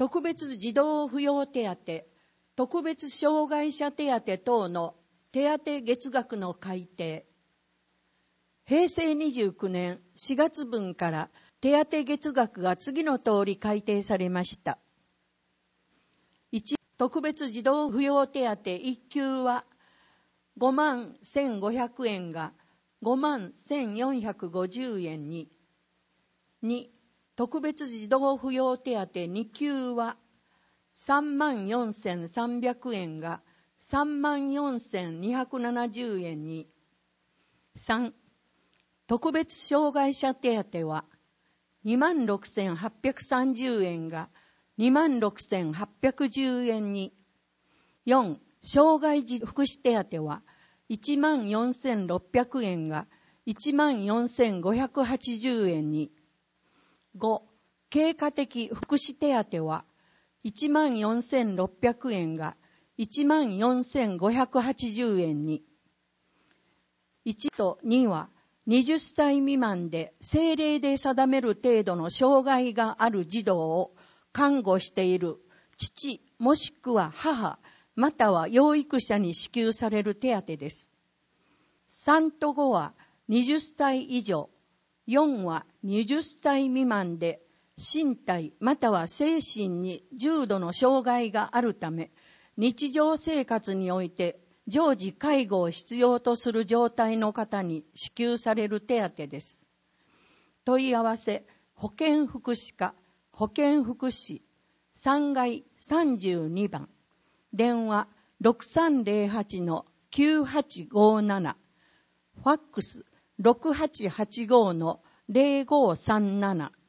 特別児童扶養手当、特別障害者手当等の手当月額の改定。平成29年4月分から手当月額が次の通り改定されました。1、特別児童扶養手当1級は51,500円が51,450円に。2、特別児童扶養手当2級は34,300円が34,270円に。3、特別障害者手当は26,830円が26,810円に。4、障害児福祉手当は14,600円が14,580円に。5、経過的福祉手当は14,600円が14,580円に。1と2は20歳未満で政令で定める程度の障害がある児童を看護している父もしくは母または養育者に支給される手当です。3と5は20歳以上、4は20歳未満で身体または精神に重度の障害があるため、日常生活において常時介護を必要とする状態の方に支給される手当です。問い合わせ、保健福祉課、保健福祉、3階32番、電話 6308-9857、ファックス 6885-0537